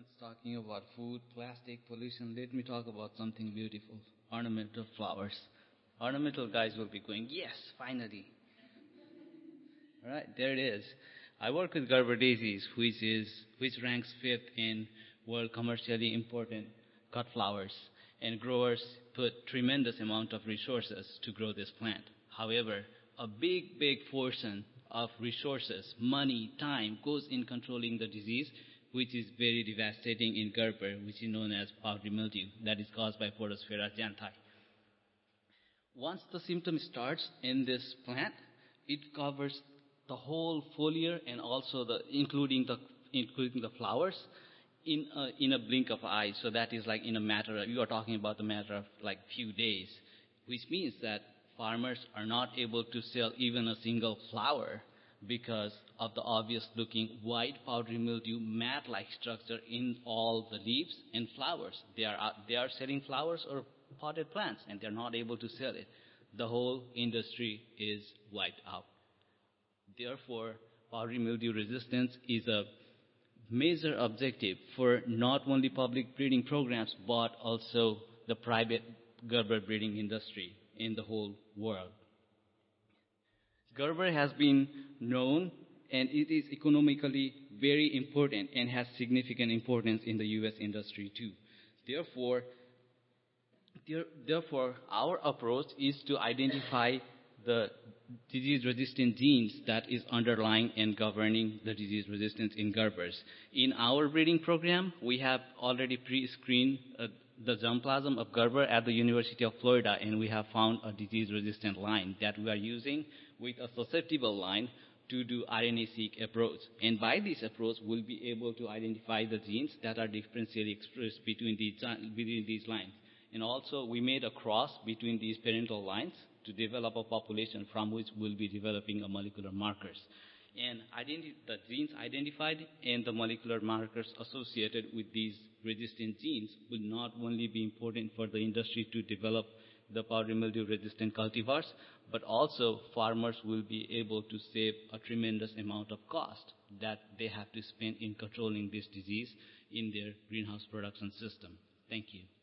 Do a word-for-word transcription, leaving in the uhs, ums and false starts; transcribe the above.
Everyone's talking about food, plastic, pollution. Let me talk about something beautiful. Ornamental flowers. Ornamental guys will be going, yes, finally. All right, there it is. I work with Gerber daisies, which is which ranks fifth in world commercially important cut flowers, and growers put tremendous amount of resources to grow this plant. However, a big, big portion of resources, money, time goes in controlling the disease, which is very devastating in Gerber, which is known as powdery mildew, that is caused by Photosphaera xanthi. Once the symptom starts in this plant, it covers the whole foliar and also the including the including the flowers in a, in a blink of an eye. So that is like in a matter of, you are talking about the matter of like few days, which means that farmers are not able to sell even a single flower because of the obvious looking white powdery mildew mat-like structure in all the leaves and flowers. They are they are selling flowers or potted plants and they're not able to sell it. The whole industry is wiped out. Therefore, powdery mildew resistance is a major objective for not only public breeding programs but also the private Gerber breeding industry in the whole world. Gerber has been known and it is economically very important and has significant importance in the U S industry too. Therefore, there, therefore our approach is to identify the disease-resistant genes that is underlying and governing the disease resistance in Gerbers. In our breeding program, we have already pre-screened uh, the germplasm of Gerber at the University of Florida, and we have found a disease-resistant line that we are using with a susceptible line to do R N A-seq approach. And by this approach, we'll be able to identify the genes that are differentially expressed between these, between these lines. And also, we made a cross between these parental lines to develop a population from which we'll be developing a molecular markers. And identi- the genes identified and the molecular markers associated with these resistant genes will not only be important for the industry to develop the powdery mildew resistant cultivars, but also farmers will be able to save a tremendous amount of cost that they have to spend in controlling this disease in their greenhouse production system. Thank you.